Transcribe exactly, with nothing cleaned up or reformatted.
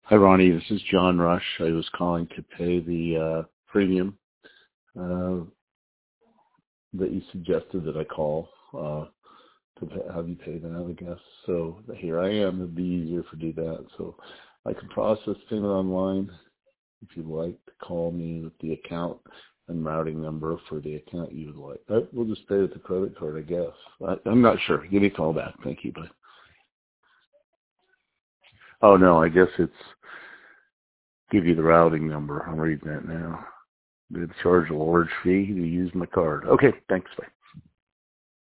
Hi, Ronnie. This is John Rush. I was calling to pay the uh, premium uh, that you suggested that I call uh, to pay, have you pay that, I guess. So here I am. It'd be easier if I do that. So I can process payment online if you'd like to call me with the account and routing number for the account you would like. Uh, We'll just pay with the credit card, I guess. I, I'm not sure. Give me a call back. Thank you. Bye. Oh, no, I guess it's give you the routing number. I'm reading that now. They charge a large fee to use my card. Okay, thanks. Bye.